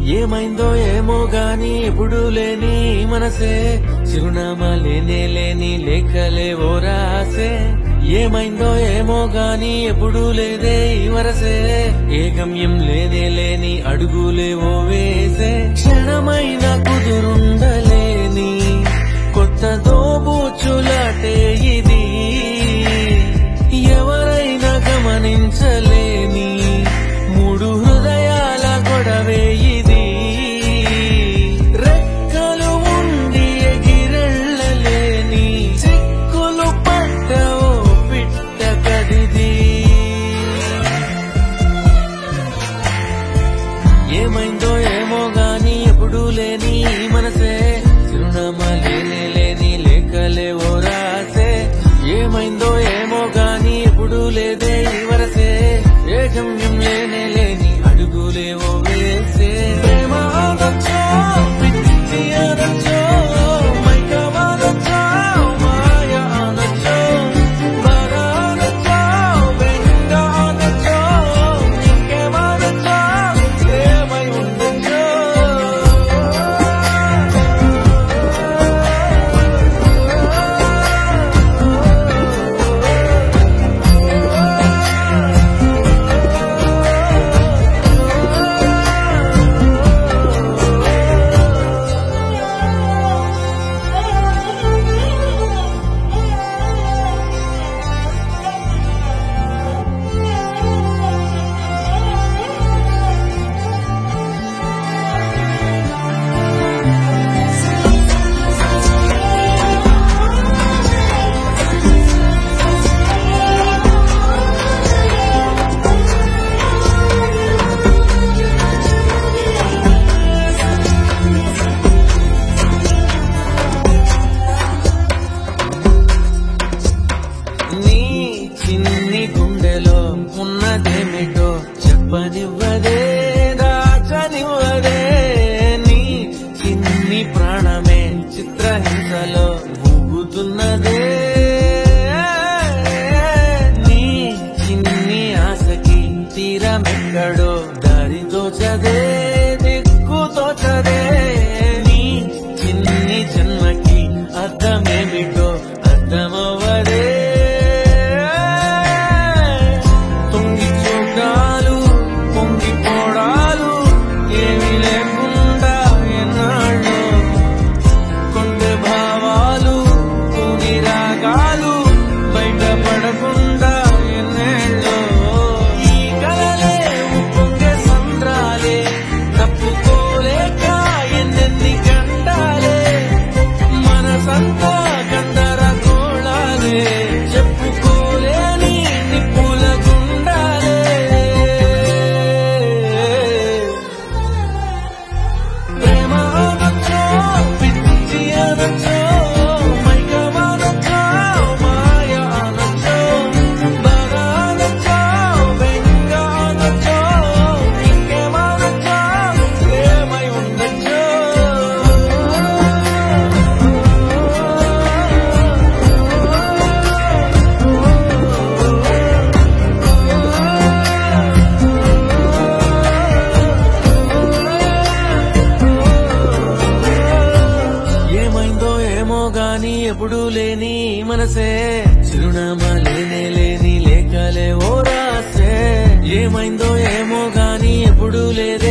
ఏమైందో ఏమో గాని ఎప్పుడు లేని మనసే చిరునామా లేనే లేని లేఖలే ఓ రాసే ఏమైందో ఏమో గాని ఎప్పుడు లేదే ఈ వరసే ఏ గమ్యం లేనే లేని అడుగులే ఓ వేసే క్షణమైన కుదురుండలేని కొత్త దోబూచులాటే ఇది ఎవరైనా గమనించలేని మూడు హృదయాల గొడవే ఇది రెక్కలు ఉండి ఎగిరెళ్ళలేని చిక్కులు పడ్డ ఓ పిట్ట కదిది ఏమైందో ఏమో గాని ఎప్పుడు లేని మనసే చిరునామా లేనే లేని లేఖలే ఓ రాసే ఏమైందో ఏమో గాని ఎప్పుడు లేదే ఈ వరసే ఏ గమ్యం లేనే లేని అడుగులే ఓ వేసే ప్రేమ అనొచ్చో పిచ్చి అనొచ్చో మైకమనొచ్చో మాయ అనొచ్చో బాధ అనొచ్చో బెంగ అనొచ్చో ఇంకేమనొచ్చో ఏమై ఉండొచ్చో నీ చిన్ని గుండెలో ఉన్నదేమిటో చెప్పనివ్వదే దాచనివ్వదే నీ చిన్ని ప్రాణమే చిత్రహింసలో ఊగుతున్నదే నీ చిన్ని ఆశకి తీరమెక్కడో దారి తోచదే దిక్కు తోచదే నీ చిన్ని జన్మకి అర్థమేమిటో అర్థమవ్వదే తొంగి చూడాలు పొంగి పోడాలు ఏమి లేకుండా ఎన్నాళ్ళు కొండె భావాలు తూగి రాగాలు బయటపడకుండా ఎన్నేళ్ళు ఈ కలలే పొంగే సంద్రాలే తప్పుకోలేక ఎన్నెన్ని గండాలే మనసంతా గందరగోళాలే చెప్పుకోలేని నిప్పుల గుండాలే ప్రేమ అనొచ్చో పిచ్చి అనొచ్చో మైకమనొచ్చో మాయ అనొచ్చో బాధ అనొచ్చో బెంగ అనొచ్చో ఇంకేమనొచ్చో ఏమై ఉండొచ్చో ఏమైందో ఏమో గాని ఎప్పుడు లేని మనసే చిరునామా లేనే లేని లేఖలే ఓ రాసే ఏమైందో ఏమో గాని ఎప్పుడు లేదే